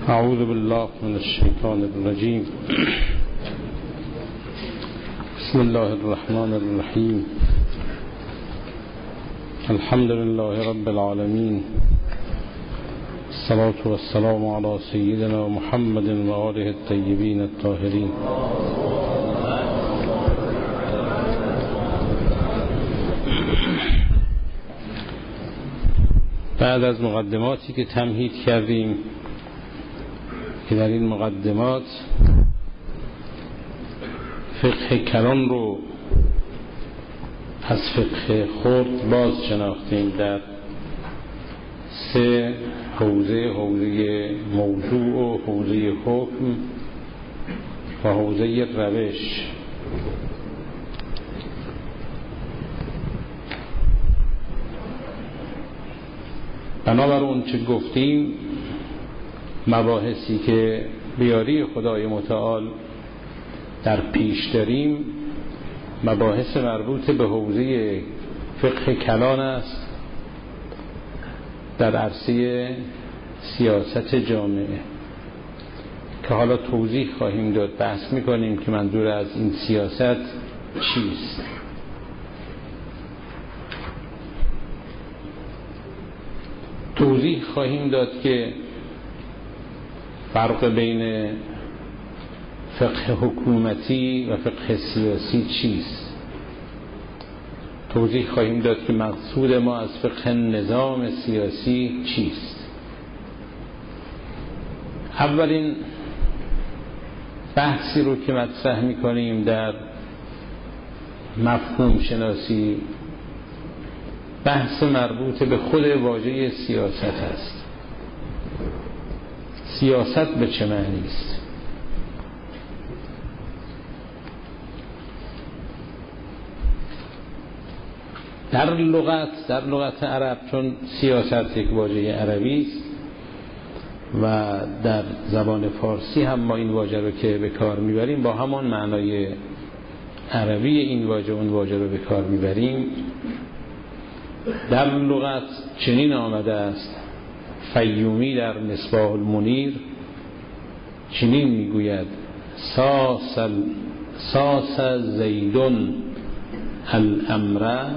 اعوذ بالله من الشیطان الرجیم. بسم الله الرحمن الرحیم. الحمد لله رب العالمین. الصلاة والسلام على سیدنا محمد و آله الطیبین الطاهرین. بعد از مقدماتی که تمهید کردیم که در این مقدمات فقه کلان رو از فقه خرد باز شناختیم در سه حوزه موضوع و حوزه حکم و حوزه روش. بنابر اون چه گفتیم، مباحثی که بیاری خدای متعال در پیش داریم مباحث مربوط به حوزه فقه کلان است در عرصه سیاست جامعه، که حالا توضیح خواهیم داد. بحث میکنیم که منظور از این سیاست چیست. توضیح خواهیم داد که فرق بین فقه حکومتی و فقه سیاسی چیست. توضیح خواهیم داد که مقصود ما از فقه نظام سیاسی چیست. اولین بحثی رو که مطرح می‌کنیم در مفهوم شناسی، بحث مربوط به خود واژه سیاست است. سیاست به چه معنی است؟ در لغت عرب، چون سیاست یک واژه عربی است و در زبان فارسی هم ما این واژه رو که به کار میبریم با همان معنای عربی این واژه اون واژه رو به کار میبریم. در لغت چنین آمده است، فیومی در مصباح المنیر چنین میگوید: ساس زیدون الامر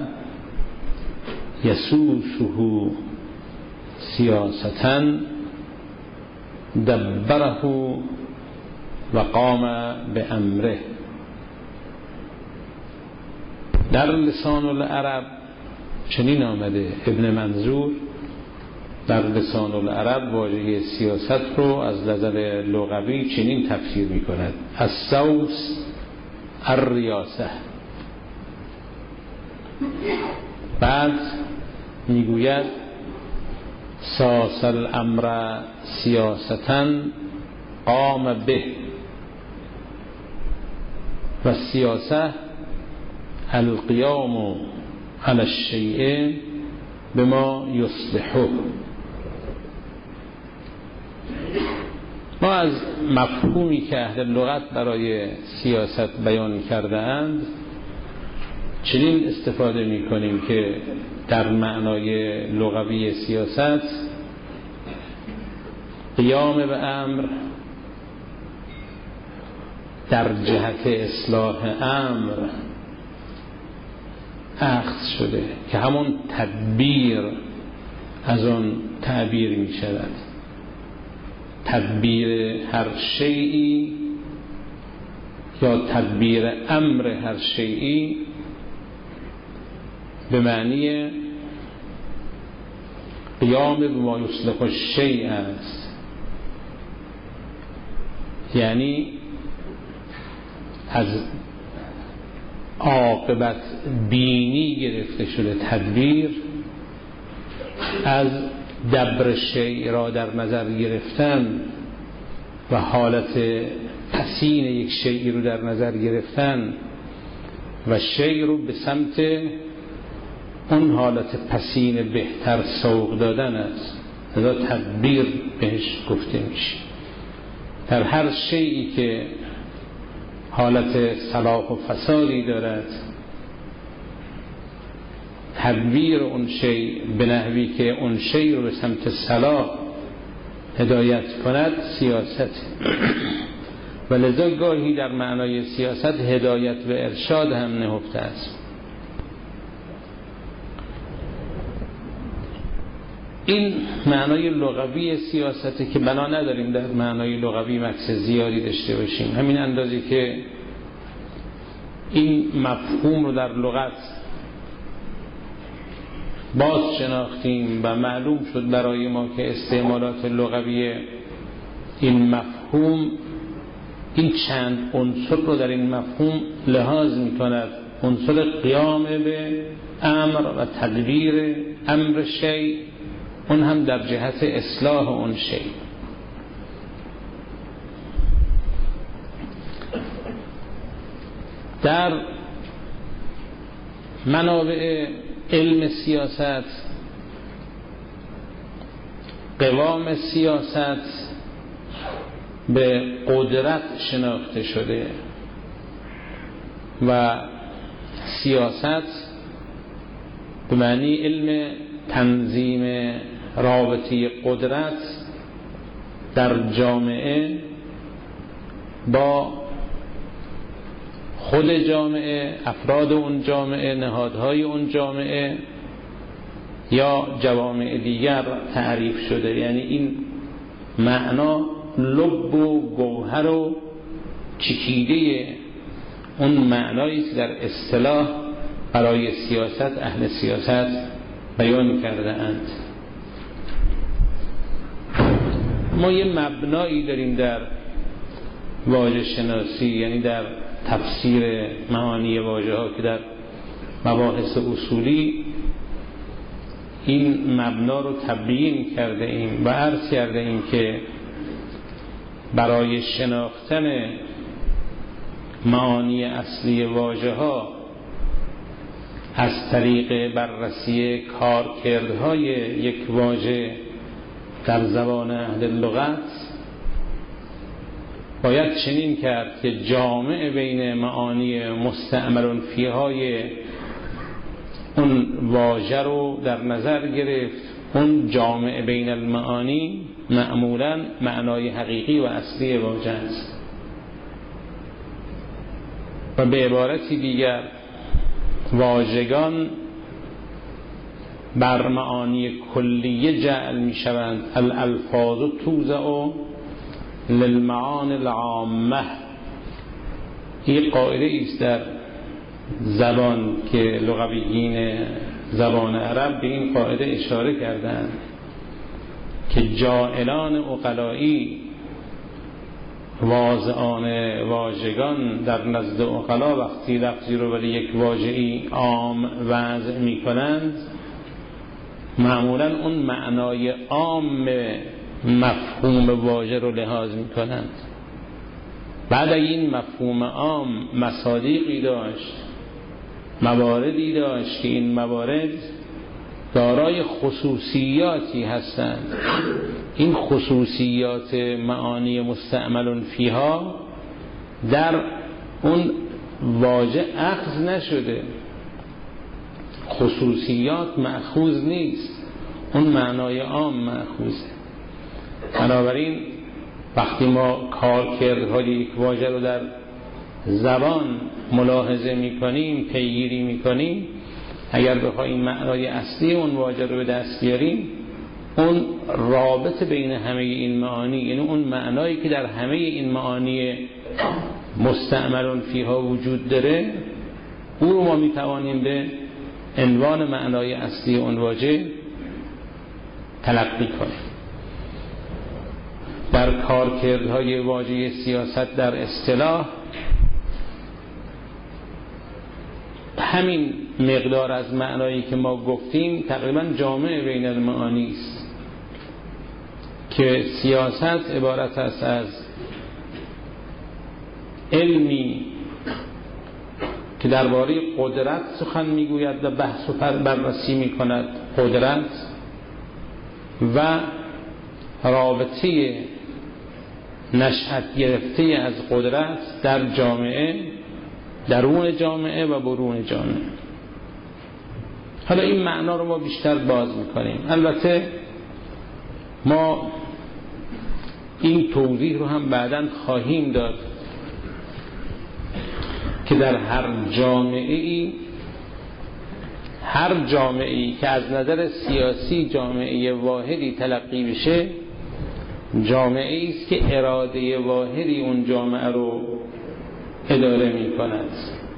یسوسه سیاستا دبره و قام به امره. در لسان العرب چنین آمده، ابن منظور در لسان العرب واژه سیاست رو از نظر لغوی چنین تفسیر می کند: السوس الریاسه. بعد میگوید: ساس الامر سیاستا قام به و سیاسه القیام علی الشیء بما یصلحه. ما از مفهومی که اهل لغت برای سیاست بیان کرده اند چنین استفاده می کنیم که در معنای لغوی سیاست قیام به امر در جهت اصلاح امر اخذ شده، که همون تدبیر از آن تعبیر می شود. تدبیر هر شیئی یا تدبیر امر هر شیئی به معنی قیام به ما یصلح الشیء است، یعنی از عاقبت بینی گرفته شده تدبیر، از دبر شیء را در نظر گرفتن و حالت پسین یک شیء رو در نظر گرفتن و شیء رو به سمت اون حالت پسین بهتر سوق دادن است. لذا تدبیر بهش گفته میشه. در هر شیئی که حالت صلاح و فسادی دارد، تدبیر اون شی به نحوی که اون شی رو به سمت صلاح هدایت کند سیاست و لذا گاهی در معنای سیاست هدایت و ارشاد هم نهفته است. این معنای لغوی سیاسته که بنا نداریم در معنای لغوی مکس زیادی داشته باشیم. همین اندازی که این مفهوم رو در لغت باز شناختیم و معلوم شد برای ما که استعمالات لغوی این مفهوم این چند عنصر رو در این مفهوم لحاظ می کند. عنصر قیام به امر و تدبیر امر شیء، اون هم در جهت اصلاح اون شیء. در منابع علم سیاست قوام سیاست به قدرت شناخته شده و سیاست به معنی علم تنظیم رابطه قدرت در جامعه با خود جامعه، افراد اون جامعه، نهادهای اون جامعه یا جوامع دیگر تعریف شده. یعنی این معنا لب و گوهر و چکیده اون معنایی که در اصطلاح برای سیاست اهل سیاست بیان کرده اند. ما یه مبنایی داریم در واژه شناسی، یعنی در تفسیر معانی واژه ها که در مباحث اصولی این مبنا رو تبیین کرده ایم و عرض کرده ایم که برای شناختن معانی اصلی واژه ها از طریق بررسی کارکردهای یک واژه در زبان اهل لغت باید چنین کرد که جامع بین معانی مستعمل فیهای اون واژه رو در نظر گرفت. اون جامع بین المعانی معمولاً معنای حقیقی و اصلی واژه است و به عبارتی دیگر واژگان بر معانی کلیه جعل می شوند. الالفاظ توزع للمعانی العامه. این قاعده است در زبان که لغویین زبان عرب به این قاعده اشاره کردند که جاعلان عقلایی واضعان واژگان در نزد عقلا وقتی لفظی رو برای یک واژه‌ای عام وضع می کنند معمولاً اون معنای عام مفهوم واژه رو لحاظ می کنند. بعد این مفهوم عام مصادیقی داشت، مواردی داشت که این موارد دارای خصوصیاتی هستند. این خصوصیات معانی مستعمل فیها در اون واژه اخذ نشده، خصوصیات مأخوذ نیست، اون معنای عام مأخوذه. بنابراین وقتی ما کارکردهای یک واژه رو در زبان ملاحظه می‌کنیم، پیگیری می‌کنیم، اگر بخوایم معنای اصلی اون واژه رو به دست بیاریم، اون رابط بین همه این معانی، یعنی اون معنایی که در همه این معانی مستعمل فیها وجود داره، او رو ما می‌توانیم به عنوان معنای اصلی اون واژه تلقی کنیم. در کارکردهای واژه سیاست در اصطلاح همین مقدار از معنایی که ما گفتیم تقریبا جامع بین المعانی است که سیاست عبارت است از علمی که درباره قدرت سخن میگوید و بحث و بررسی میکند. قدرت و رابطه نشأت گرفته از قدرت در جامعه، درون جامعه و برون جامعه. حالا این معنا رو ما بیشتر باز میکنیم. البته ما این توضیح رو هم بعداً خواهیم داد که در هر جامعه‌ای که از نظر سیاسی جامعه واحدی تلقی بشه، جامعه‌ای است که اراده واحدی اون جامعه رو اداره می‌کند،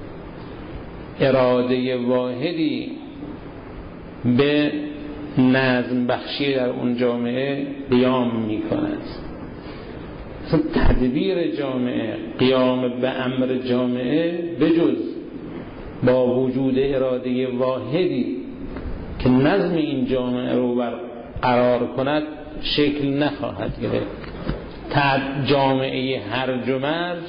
اراده واحدی به نظم بخشی در اون جامعه قیام می‌کند. تدبیر جامعه، قیام به امر جامعه بجز با وجود اراده واحدی که نظم این جامعه رو برقرار کند شکل نخواهد گرفت. جامعه هرج و مرج،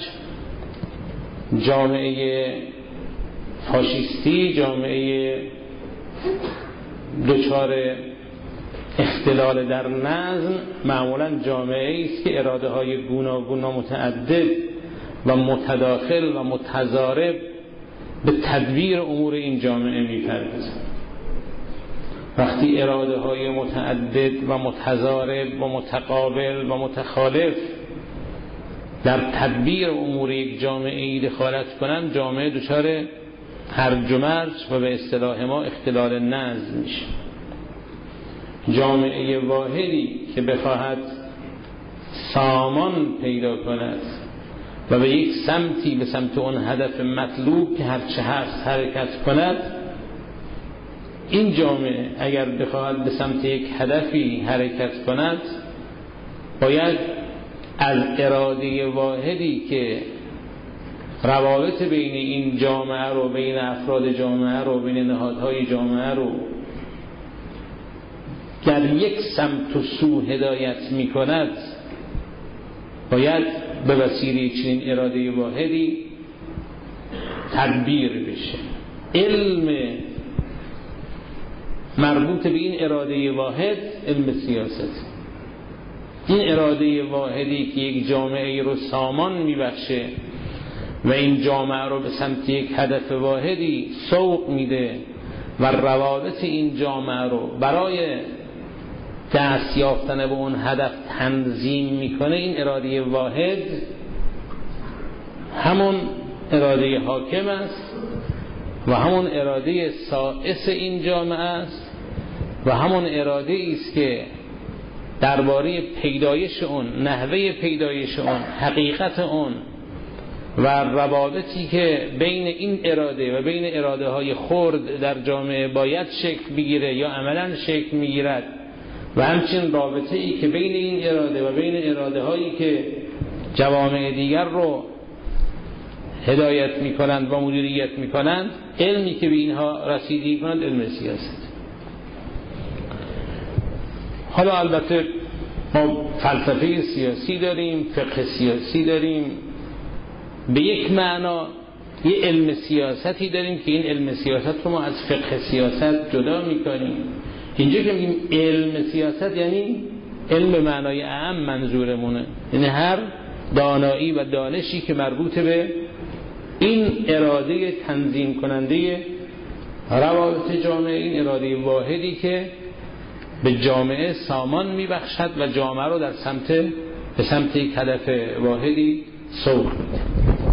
جامعه فاشیستی، جامعه دچار اختلال در نظم، معمولا جامعه است که اراده های گوناگون و متعدد و متداخل و متضارب به تدبیر امور این جامعه می‌پردازند. وقتی اراده های متعدد و متضارب و متقابل و متخالف در تدبیر امور یک جامعه دخالت کنند، جامعه دچار هرج و مرج و به اصطلاح ما اختلال نظم میشه. جامعه واحدی که بخواهد سامان پیدا کند و به یک سمتی، به سمت اون هدف مطلوب که هرچه هست حرکت کند، این جامعه اگر بخواهد به سمت یک هدفی حرکت کند باید از اراده واحدی که روابط بین این جامعه رو، بین افراد جامعه رو، بین نهادهای جامعه رو در یک سمت و سو هدایت می کند، باید به وسیله چنین اراده واحدی تدبیر بشه. علم مربوط به این اراده واحد علم سیاست. این اراده واحدی که یک جامعه رو سامان میبخشه و این جامعه رو به سمت یک هدف واحدی سوق میده و روابط این جامعه رو برای دست یافتن به اون هدف تنظیم میکنه، این اراده واحد همون اراده حاکم است و همون اراده سائس این جامعه است و همون اراده است که درباره پیدایش اون، نحوه پیدایش اون، حقیقت اون و روابطی که بین این اراده و بین اراده های خرد در جامعه باید شکل بگیره یا عملا شکل میگیرد و همچنین رابطه ای که بین این اراده و بین اراده هایی که جوامع دیگر رو هدایت میکنند و مدیریت میکنند، علمی که به اینها رسیدگی کنند علم سیاست. حالا البته ما فلسفه سیاسی داریم، فقه سیاسی داریم، به یک معنا یه علم سیاستی داریم که این علم سیاست رو ما از فقه سیاست جدا میکنیم. اینجا که میگیم علم سیاست یعنی علم معنای اعم منظورمونه، یعنی هر دانایی و دانشی که مربوط به این اراده تنظیم کننده روابط جامعه، این اراده واحدی که به جامعه سامان میبخشد و جامعه رو در به سمت یک هدف واحدی سوق میده.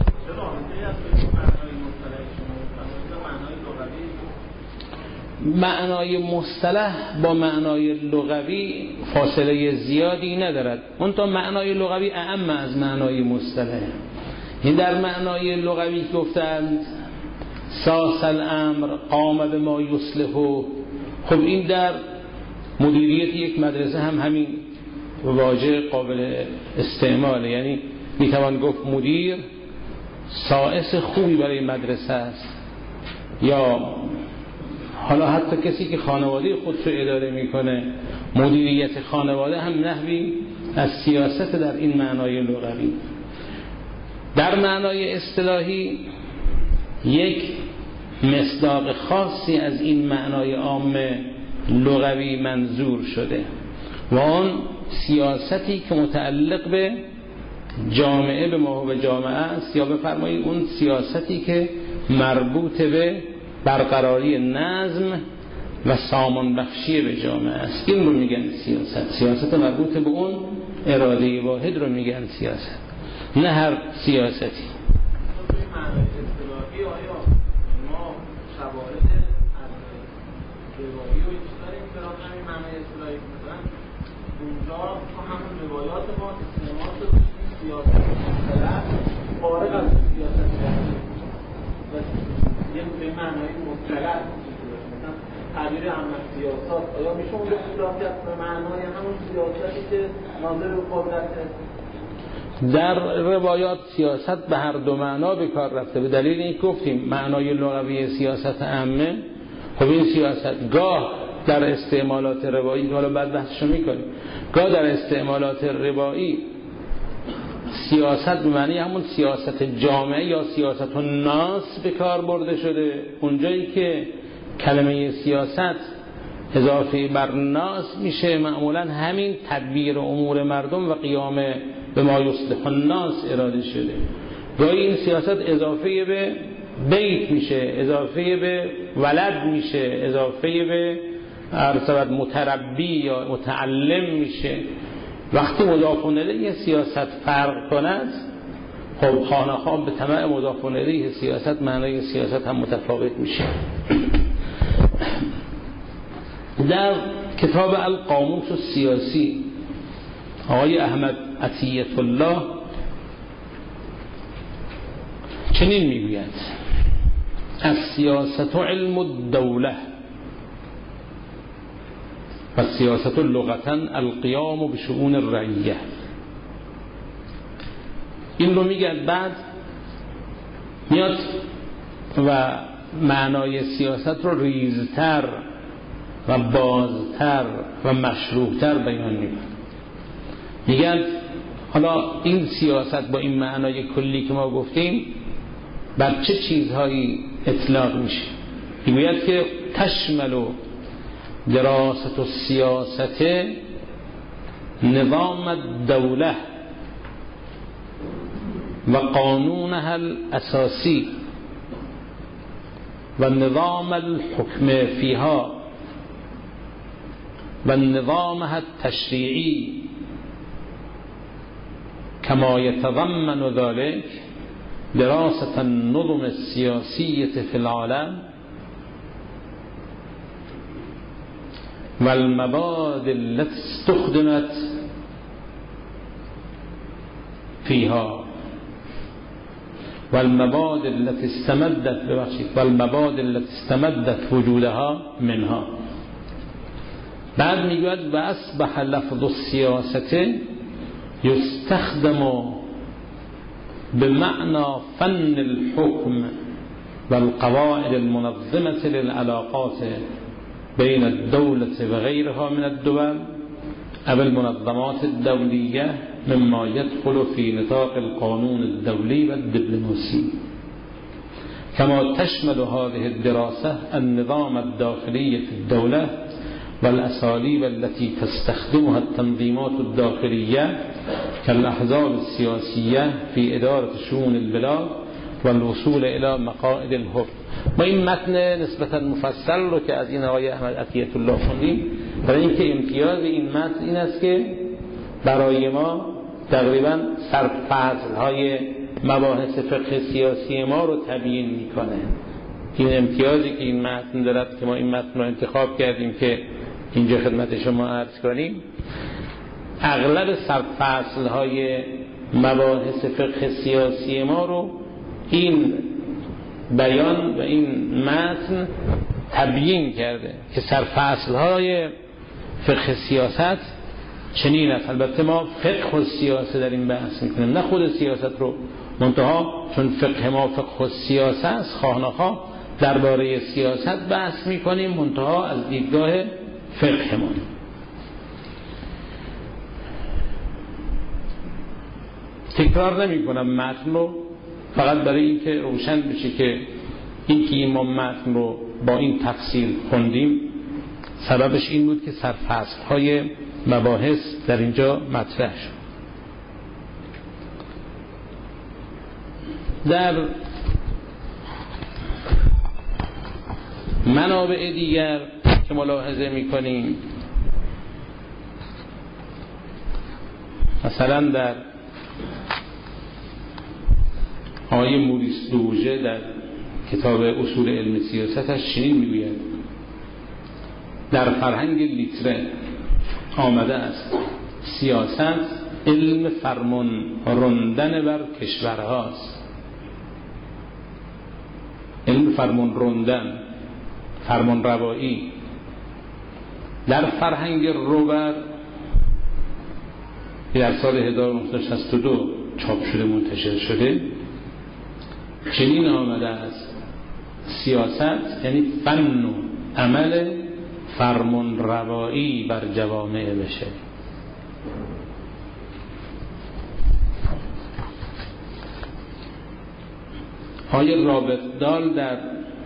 معنای مصطلح با معنای لغوی فاصله زیادی ندارد، منتها معنای لغوی اعم از معنای مصطلح. این در معنای لغوی گفتند ساس الامر قام به ما یصلحه، خب این در مدیریت یک مدرسه هم همین واژه قابل استعماله، یعنی میتوان گفت مدیر سائس خوبی برای مدرسه است، یا حالا حتی کسی که خانواده خودش رو اداره میکنه، مدیریت خانواده هم نحوی از سیاست در این معنای لغوی. در معنای اصطلاحی یک مصداق خاصی از این معنای عام لغوی منظور شده و آن سیاستی که متعلق به جامعه، به ما و جامعه است، یا بفرمایید اون سیاستی که مربوط به برقراری نظم و سامان بخشی به جامعه است. این رو میگن سیاست، سیاست مربوط به اون اراده واحد رو میگن سیاست، نه هر سیاستی. اصطلاحی آیا ما شواهد از روایی و ایش داریم که را همین معنی اصطلاحی مثلا اونجا تو همون روایات ما استعمال شده سیاست مطلق فارغ از سیاست و یه معنی مطلق مثلا تعبیر عمل سیاست آیا میشه اون اصطلاح کرد به معنای همون سیاستی که ناظر به قدرته؟ در روایات سیاست به هر دو معنا به کار رفته. به دلیل این گفتیم معنای لغوی سیاست عامه. خب این سیاست گاه در استعمالات روایی، حالا بعد بحثشو میکنیم، گاه در استعمالات روایی سیاست به معنی همون سیاست جامعه یا سیاست الناس به کار برده شده. اونجایی که کلمه سیاست اضافه بر ناس میشه معمولا همین تدبیر امور مردم و قیام به ما یصلح الناس اراده شده. گاهی این سیاست اضافه به بیت میشه، اضافه به ولد میشه، اضافه به ارتباط متربی یا متعلم میشه. وقتی مضاف الیه سیاست فرق کند، خب خانه‌خواه به طبع مضاف الیه سیاست معنای سیاست هم متفاوت میشه. در کتاب القاموس السیاسی آقای احمد عطیة الله چنین میگوید: السیاست علم الدوله و السیاست لغتا القیام بشؤون الرعیه. این رو میگه، بعد میاد و معنای سیاست رو ریزتر و بازتر و مشروعتر بیان میکنه. میگن حالا این سیاست با این معنای کلی که ما گفتیم بر چه چیزهایی اطلاق میشه؟ میگوید که تشمل دراست السیاست نظام الدوله و قانونها الاساسی و نظام الحکم فیها و نظامها التشریعی كما يتضمن ذلك دراسة النظم السياسية في العالم والمبادئ التي استخدمت فيها والمبادئ التي استمدت وجودها منها. بعد میگوید و اصبح لفظ السیاسة يستخدم بمعنى فن الحكم والقواعد المنظمة للعلاقات بين الدولة وغيرها من الدول أو المنظمات الدولية مما يدخل في نطاق القانون الدولي والدبلوماسي. كما تشمل هذه الدراسة النظام الداخلي في الدولة والأساليب التي تستخدمها التنظيمات الداخلية كالأحزاب السياسية في إدارة شؤون البلاد والوصول إلى مقاعد الحكم. ما این متن نسبتا مفصل رو که از این آقای احمد عطیة الله خوندیم، برای اینکه امتیاز این متن این است که برای ما تقریبا سرفصل‌های مباحث فقه سیاسی ما رو تبیین میکنه. این امتیازی که این متن دارد که ما این متن رو انتخاب کردیم که اینجا خدمت شما عرض کنیم، اغلب سرفصل‌های مباحث فقه سیاسی ما رو این بیان و این متن تبیین کرده که سرفصل‌های فقه سیاست چنین است. البته ما فقه و سیاست در این بحث میکنیم، نه خود سیاست رو، منتها چون فقه ما فقه و سیاست است، خواهنخواه درباره سیاست بحث میکنیم، منتها از دیدگاه فقه ما. تکرار نمی کنم متن رو، فقط برای اینکه روشن بشه که این ما متن رو با این تفصیل خوندیم سببش این بود که سرفصل‌های مباحث در اینجا مطرح شد. در منابع دیگر که ملاحظه می‌کنیم مثلا در آیه موریس دوژه در کتاب اصول علم سیاستش چنین میگوید: در فرهنگ لیتره آمده است سیاست علم فرمان راندن بر کشورهاست. علم فرمان راندن، فرمان روایی. در فرهنگ روبر در سال 1962 چاپ شده، منتشر شده، چنین آمده است: سیاست یعنی فن و عمل فرمان روایی بر جوامع بشری. آقای رابرت دال در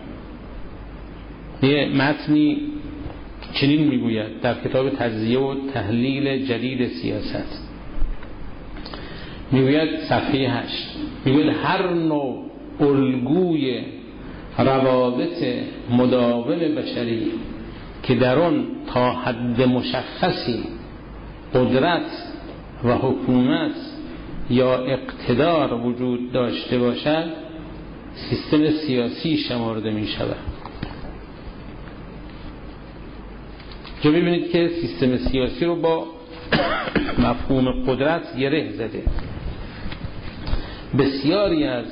یه متنی چنین میگوید در کتاب تجزیه و تحلیل جدید سیاست، میگوید صفحه 8 میگوید: هر نوع الگوی روابط مداوم بشری که در آن تا حد مشخصی قدرت و حکومت یا اقتدار وجود داشته باشد سیستم سیاسی شمرده می شود. جو ببینید که سیستم سیاسی رو با مفهوم قدرت گره زده. بسیاری از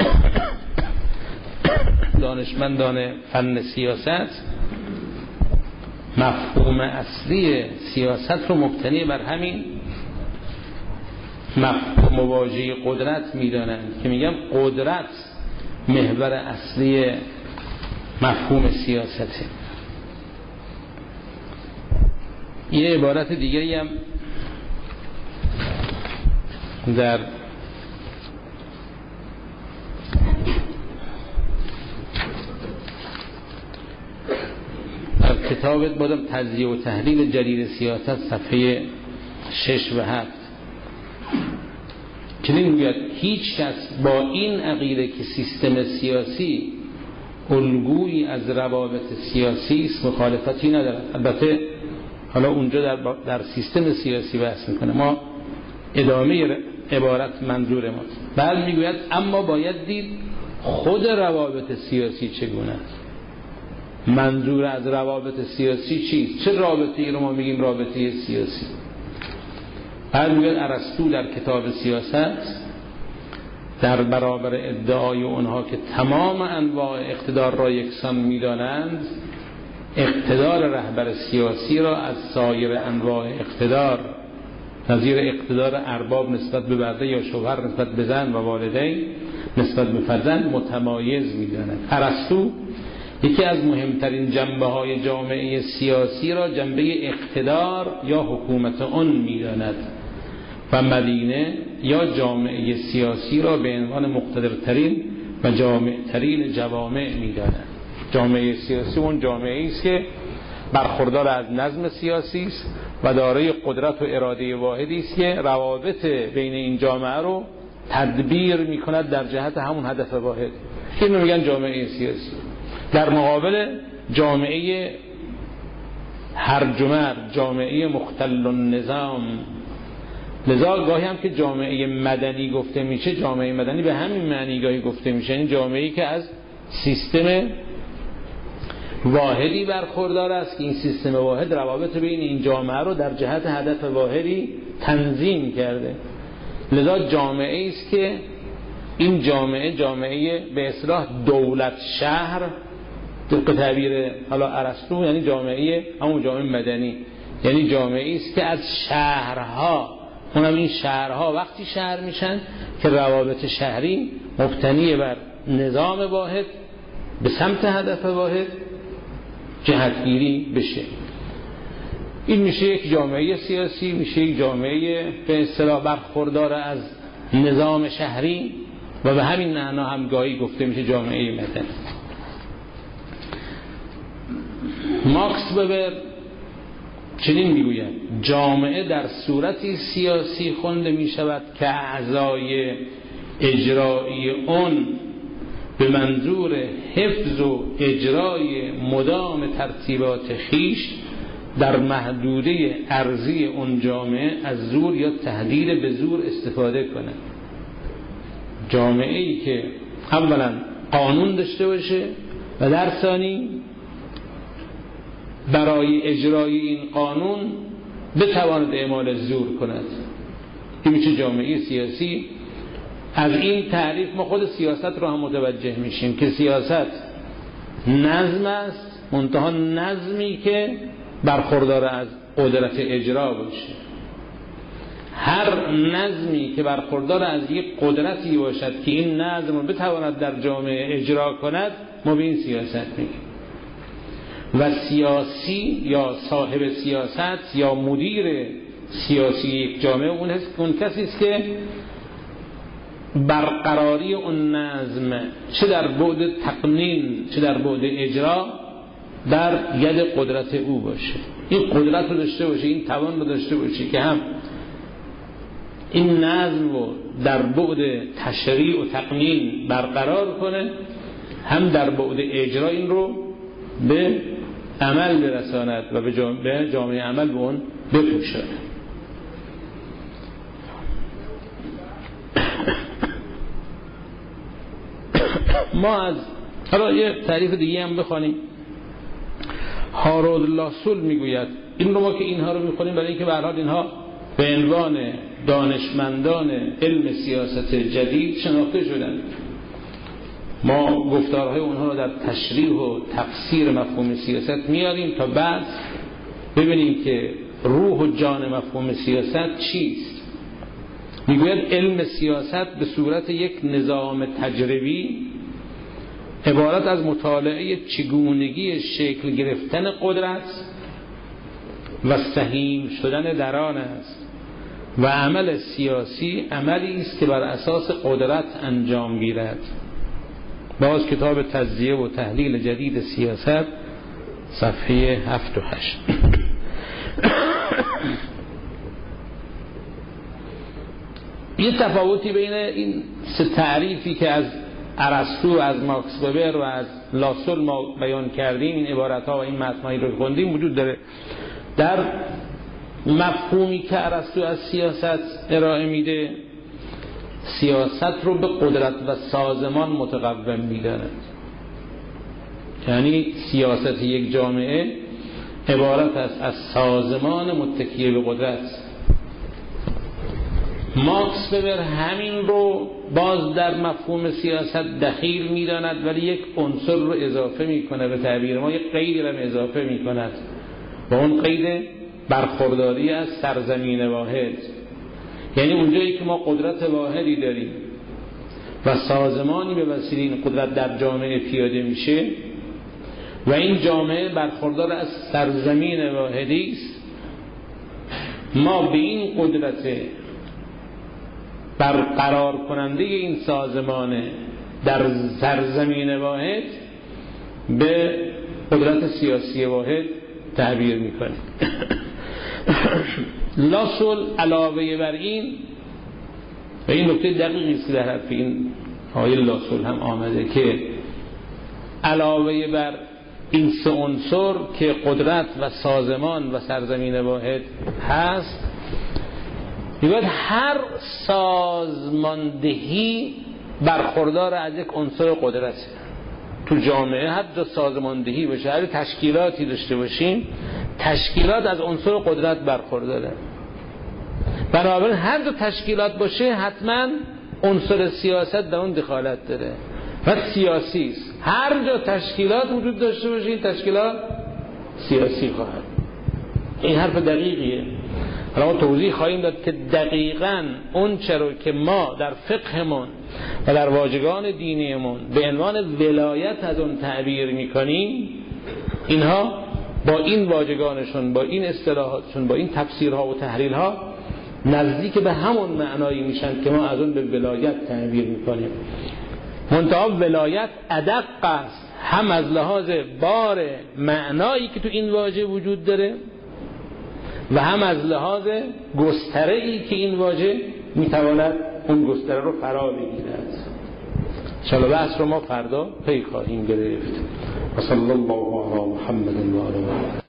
دانشمندان فن سیاست مفهوم اصلی سیاست رو مبتنی بر همین مفهوم واژه قدرت میدانند که میگم قدرت محور اصلی مفهوم سیاسته. یه عبارت دیگری هم در کتاب بودم تجزیه و تحلیل جدید سیاست صفحه 6 و 7 چنین میگوید: هیچ کس با این عقیده که سیستم سیاسی الگویی از روابط سیاسی است مخالفتی ندارد. البته حالا اونجا در سیستم سیاسی بحث میکنه، ما ادامه عبارت منظور ما. بعد میگوید: اما باید دید خود روابط سیاسی چگونه است. منظور از روابط سیاسی چیست؟ چه رابطه‌ای رو ما میگیم رابطه سیاسی؟ بعد میگوید ارسطو در کتاب سیاست در برابر ادعای اونها که تمام انواع اقتدار را یکسان میدانند، اقتدار رهبر سیاسی را از سایر انواع اقتدار نظیر اقتدار ارباب نسبت به برده یا شوهر نسبت به زن و والدین نسبت به فرزند متمایز میدانند. ارسطو یکی از مهمترین جنبه‌های جامعه سیاسی را جنبه اقتدار یا حکومت آن می‌داند و مدینه یا جامعه سیاسی را به عنوان مقتدرترین و جامع‌ترین جوامع می‌داند. جامعه سیاسی اون جامعه‌ای است که برخوردار از نظم سیاسی است و دارای قدرت و اراده واحدی است که روابط بین این جامعه رو تدبیر می‌کند در جهت همون هدف واحد. اینو میگن جامعه سیاسی. در مقابل جامعه هرجمر، جامعه مختل النظام. لذا گاهی هم که جامعه مدنی گفته میشه، جامعه مدنی به همین معنی گاهی گفته میشه، این جامعه‌ای که از سیستم واحدی برخوردار است که این سیستم واحد روابط بین این جامعه رو در جهت هدف واحدی تنظیم کرده. لذا جامعه است که این جامعه به اصطلاح دولت شهر، طبق تعبیر حالا ارسطو یعنی جامعه همون جامعه مدنی، یعنی جامعه است که از شهرها، اونم این شهرها وقتی شهر میشن که روابط شهری مبتنی بر نظام واحد به سمت هدف واحد جهتگیری بشه. این میشه یک جامعه سیاسی، میشه یک جامعه به اصطلاح برخوردار از نظام شهری و به همین معنا هم گاهی گفته میشه جامعه مدنی. ماکس وبر چنین میگوید: جامعه در صورتی سیاسی خوانده میشود که اعضای اجرایی اون به منظور حفظ و اجرای مدام ترتیبات خیش در محدوده ارضی اون جامعه از زور یا تهدید به زور استفاده کنه. جامعه ای که اولا قانون داشته باشه و در ثانی برای اجرای این قانون بتواند اعمال زور کند. این میشه جامعه سیاسی. از این تعریف ما خود سیاست رو هم متوجه میشیم که سیاست نظم است، منتها نظمی که برخوردار از قدرت اجرا باشه. هر نظمی که برخوردار از یک قدرتی باشد که این نظم رو بتواند در جامعه اجرا کند ما به این سیاست میگیم. و سیاسی یا صاحب سیاست یا مدیر سیاسی یک جامعه اون کسی است که برقراری اون نظم چه در بعد تقنین چه در بعد اجرا در ید قدرت او باشه. این قدرت رو داشته باشه، این توان رو داشته باشه که هم این نظم رو در بعد تشریع و تقنین برقرار کنه، هم در بعد اجرا این رو به عمل برساند و به جامعه عمل به اون بپوشاند. ما از حالا یه تعریف دیگه هم بخوانیم. هارولد لاسول میگوید، این رو ما که اینها رو میخونیم برای اینکه به هر حال اینها به عنوان دانشمندان علم سیاست جدید شناخته شدن، ما گفتارهای اونها رو در تشریح و تفسیر مفهوم سیاست میاریم تا بعد ببینیم که روح و جان مفهوم سیاست چیست. میگوید علم سیاست به صورت یک نظام تجربی عبارت از مطالعه چگونگی شکل گرفتن قدرت و سهیم شدن در آن است و عمل سیاسی عملی است که بر اساس قدرت انجام گیرد. باز کتاب تجزیه و تحلیل جدید سیاست صفحه 7 و 8. یه تفاوتی بین این سه تعریفی که از ارسطو، از ماکس وبر و از لاسول ما بیان کردیم، این عبارت‌ها و این متن‌هایی رو خوندیم، وجود داره. در مفهومی که ارسطو از سیاست ارائه میده، سیاست رو به قدرت و سازمان متقوم می‌داند. یعنی سیاست یک جامعه عبارت است از سازمان متکی به قدرت. ماکس وبر همین رو باز در مفهوم سیاست دخیل می‌داند، ولی یک عنصر رو اضافه می‌کنه، به تعبیر ما یک قیدی رو اضافه می‌کند و اون قید برخورداری از سرزمین واحد. یعنی اونجایی که ما قدرت واحدی داریم و سازمانی به وسیله این قدرت در جامعه پیاده میشه و این جامعه برخوردار از سرزمین واحدی است، ما به این قدرت برقرار کننده این سازمان در سرزمین واحد به قدرت سیاسی واحد تعبیر میکنه. لاسول علاوه بر این، و این نکته دقیقی است که در حرف این آیه لاسول هم آمده، که علاوه بر این سه عنصر که قدرت و سازمان و سرزمین واحد هست، میگوید هر سازماندهی برخوردار از یک عنصر قدرته. تو جامعه هر جا سازماندهی باشه، هر تشکیلاتی داشته باشیم، تشکیلات از عنصر قدرت برخورداره. بنابراین هر جا تشکیلات باشه حتما عنصر سیاست در اون دخالت داره و سیاسی است. هر جا تشکیلات وجود داشته باشه این تشکیلات سیاسی خواهد. این حرف دقیقیه. حالا ما توضیح خواهیم داد که دقیقاً اون چرا که ما در فقهمون و در واژگان دینیمون به عنوان ولایت از اون تعبیر میکنیم، اینها با این واژگانشون، با این اصطلاحاتشون، با این تفسیرها و تحلیلها نزدیک به همون معنایی میشن که ما از اون به ولایت تعبیر میکنیم. منتها ولایت ادق است، هم از لحاظ بار معنایی که تو این واژه وجود داره و هم از لحاظ گستره‌ای که این واژه میتواند اون گستره رو فرا بگیرد. انشاءالله بحث رو ما فردا پی خواهیم گرفت. و صلی الله علی محمد و آله